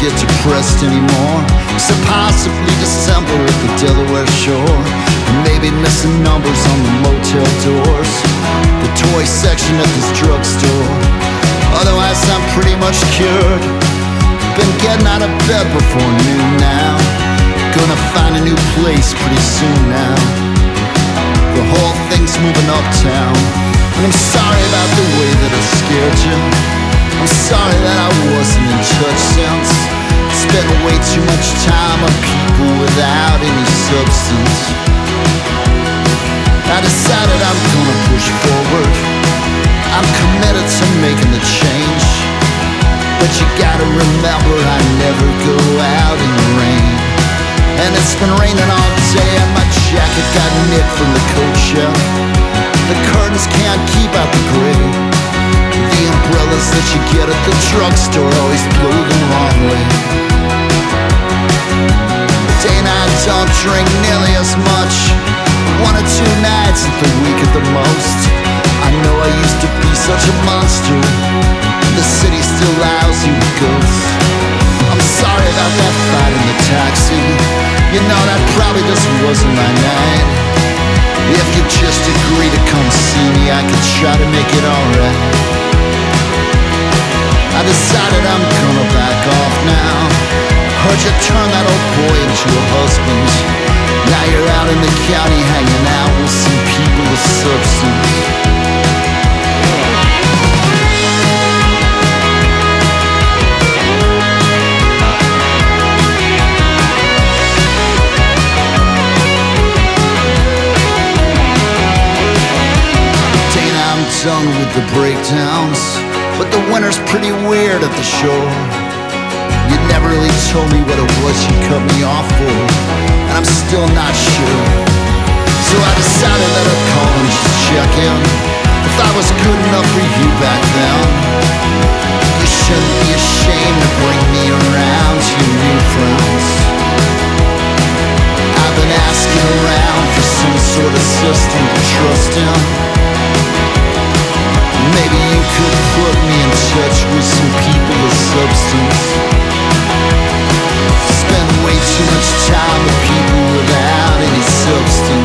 get depressed anymore, except possibly December at the Delaware shore, and maybe missing numbers on the motel doors, the toy section at this drugstore. Otherwise I'm pretty much cured. Been getting out of bed before noon now. Gonna find a new place pretty soon now. The whole thing's moving uptown, and I'm sorry about the way that I scared you. I'm sorry that I wasn't in touch since. Spent way too much time on people without any substance. I decided I'm gonna push forward. I'm committed to making the change, but you gotta remember I never go out in the rain. And it's been raining all day and my jacket got nicked from the coat shelf. The curtains can't keep out the gray. The umbrellas that you get at the drugstore always blow the wrong way. Day and I don't drink nearly as much, 1 or 2 nights at the week at the most. I know I used to be such a monster. The city still lousy with ghosts. I'm sorry about that fight in the taxi. You know that probably just wasn't my night. If you just agree to come see me, I could try to make it alright. I decided I'm gonna back off now. Heard you turn that old boy into a husband. Now you're out in the county hanging out with some people with substance. Done with the breakdowns, but the winter's pretty weird at the shore. You never really told me what it was you cut me off for, and I'm still not sure. So I decided that I'd call and just check in, if I was good enough for you back then. You shouldn't be ashamed to bring me around to your new friends. I've been asking around for some sort of system to trust in. Maybe you could put me in touch with some people with substance. Spend way too much time with people without any substance.